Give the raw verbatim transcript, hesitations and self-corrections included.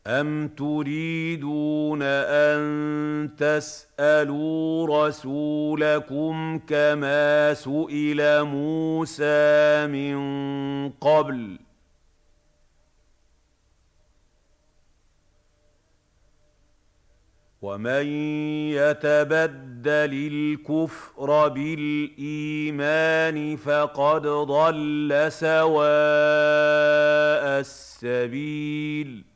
أَمْ تُرِيدُونَ أَن تَسْأَلُوا رَسُولَكُمْ كَمَا سُئِلَ مُوسَىٰ مِن قَبْلُ ۗ وَمَن يَتَبَدَّلِ الْكُفْرَ بِالْإِيمَانِ فَقَدْ ضَلَّ سَوَاءَ السَّبِيلِ